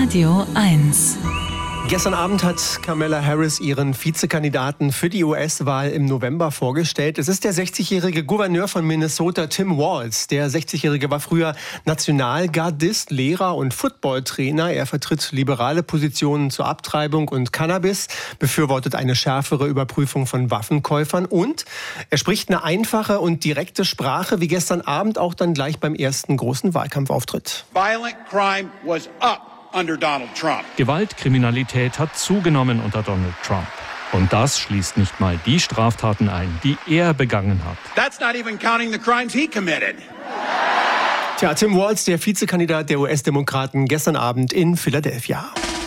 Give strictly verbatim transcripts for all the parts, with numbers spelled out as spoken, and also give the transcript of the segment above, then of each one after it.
Radio eins. Gestern Abend hat Kamala Harris ihren Vizekandidaten für die U S-Wahl im November vorgestellt. Es ist der sechzigjährige Gouverneur von Minnesota, Tim Walz. Der sechzigjährige war früher Nationalgardist, Lehrer und Footballtrainer. Er vertritt liberale Positionen zur Abtreibung und Cannabis, befürwortet eine schärfere Überprüfung von Waffenkäufern und er spricht eine einfache und direkte Sprache, wie gestern Abend auch dann gleich beim ersten großen Wahlkampfauftritt. Violent crime was up. Under Donald Trump. Gewaltkriminalität hat zugenommen unter Donald Trump. Und das schließt nicht mal die Straftaten ein, die er begangen hat. That's not even counting the crimes he committed. Tja, Tim Walz, der Vizekandidat der U S-Demokraten, gestern Abend in Philadelphia.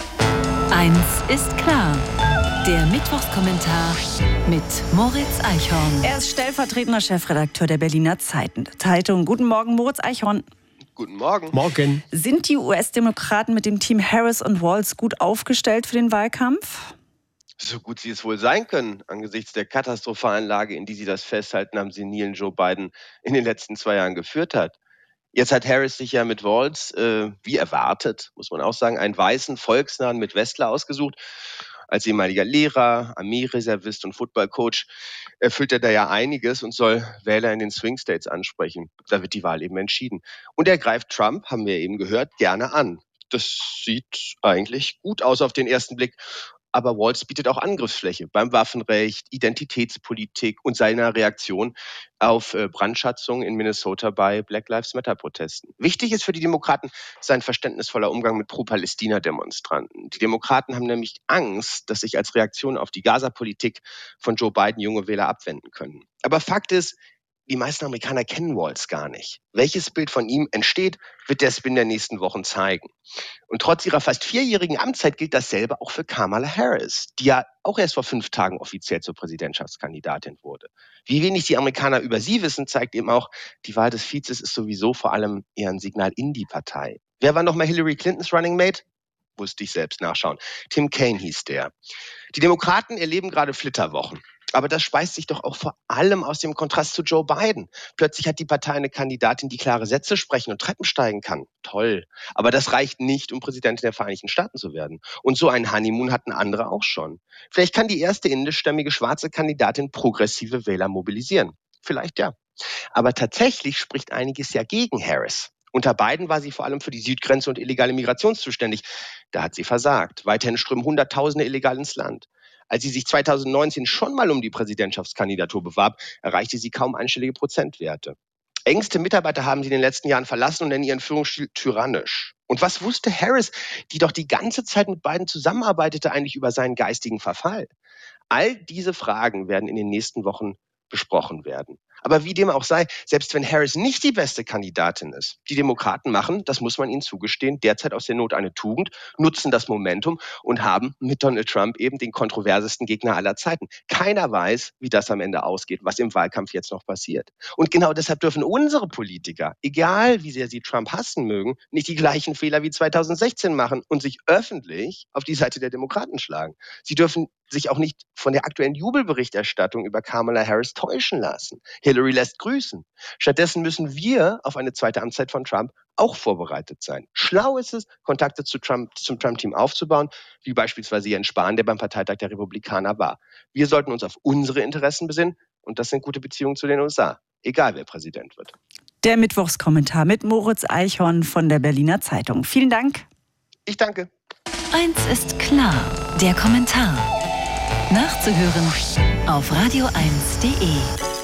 Eins ist klar. Der Mittwochskommentar mit Moritz Eichhorn. Er ist stellvertretender Chefredakteur der Berliner Zeitung. Guten Morgen, Moritz Eichhorn. Guten Morgen. Morgen. Sind die U S-Demokraten mit dem Team Harris und Walz gut aufgestellt für den Wahlkampf? So gut sie es wohl sein können. Angesichts der katastrophalen Lage, in die sie das Festhalten am senilen Joe Biden in den letzten zwei Jahren geführt hat. Jetzt hat Harris sich ja mit Walz, äh, wie erwartet, muss man auch sagen, einen weißen, volksnahen Midwestler ausgesucht. Als ehemaliger Lehrer, Armeereservist und Footballcoach erfüllt er da ja einiges und soll Wähler in den Swing States ansprechen. Da wird die Wahl eben entschieden. Und er greift Trump, haben wir eben gehört, gerne an. Das sieht eigentlich gut aus auf den ersten Blick. Aber Walz bietet auch Angriffsfläche beim Waffenrecht, Identitätspolitik und seiner Reaktion auf Brandschatzungen in Minnesota bei Black Lives Matter-Protesten. Wichtig ist für die Demokraten sein verständnisvoller Umgang mit Pro-Palästina-Demonstranten. Die Demokraten haben nämlich Angst, dass sich als Reaktion auf die Gaza-Politik von Joe Biden junge Wähler abwenden können. Aber Fakt ist, die meisten Amerikaner kennen Walz gar nicht. Welches Bild von ihm entsteht, wird der Spin der nächsten Wochen zeigen. Und trotz ihrer fast vierjährigen Amtszeit gilt dasselbe auch für Kamala Harris, die ja auch erst vor fünf Tagen offiziell zur Präsidentschaftskandidatin wurde. Wie wenig die Amerikaner über sie wissen, zeigt eben auch, die Wahl des Vizes ist sowieso vor allem eher ein Signal in die Partei. Wer war nochmal Hillary Clintons Running Mate? Musste ich selbst nachschauen. Tim Kaine hieß der. Die Demokraten erleben gerade Flitterwochen. Aber das speist sich doch auch vor allem aus dem Kontrast zu Joe Biden. Plötzlich hat die Partei eine Kandidatin, die klare Sätze sprechen und Treppen steigen kann. Toll. Aber das reicht nicht, um Präsidentin der Vereinigten Staaten zu werden. Und so ein Honeymoon hatten andere auch schon. Vielleicht kann die erste indischstämmige schwarze Kandidatin progressive Wähler mobilisieren. Vielleicht ja. Aber tatsächlich spricht einiges ja gegen Harris. Unter Biden war sie vor allem für die Südgrenze und illegale Migration zuständig. Da hat sie versagt. Weiterhin strömen Hunderttausende illegal ins Land. Als sie sich zweitausendneunzehn schon mal um die Präsidentschaftskandidatur bewarb, erreichte sie kaum einstellige Prozentwerte. Engste Mitarbeiter haben sie in den letzten Jahren verlassen und nennen ihren Führungsstil tyrannisch. Und was wusste Harris, die doch die ganze Zeit mit Biden zusammenarbeitete, eigentlich über seinen geistigen Verfall? All diese Fragen werden in den nächsten Wochen besprochen werden. Aber wie dem auch sei, selbst wenn Harris nicht die beste Kandidatin ist, die Demokraten machen, das muss man ihnen zugestehen, derzeit aus der Not eine Tugend, nutzen das Momentum und haben mit Donald Trump eben den kontroversesten Gegner aller Zeiten. Keiner weiß, wie das am Ende ausgeht, was im Wahlkampf jetzt noch passiert. Und genau deshalb dürfen unsere Politiker, egal wie sehr sie Trump hassen mögen, nicht die gleichen Fehler wie zweitausendsechzehn machen und sich öffentlich auf die Seite der Demokraten schlagen. Sie dürfen sich auch nicht von der aktuellen Jubelberichterstattung über Kamala Harris täuschen lassen. Hillary lässt grüßen. Stattdessen müssen wir auf eine zweite Amtszeit von Trump auch vorbereitet sein. Schlau ist es, Kontakte zu Trump, zum Trump-Team aufzubauen, wie beispielsweise Jens Spahn, der beim Parteitag der Republikaner war. Wir sollten uns auf unsere Interessen besinnen und das sind gute Beziehungen zu den U S A, egal wer Präsident wird. Der Mittwochskommentar mit Moritz Eichhorn von der Berliner Zeitung. Vielen Dank. Ich danke. Eins ist klar, der Kommentar. Nachzuhören auf radio eins punkt de.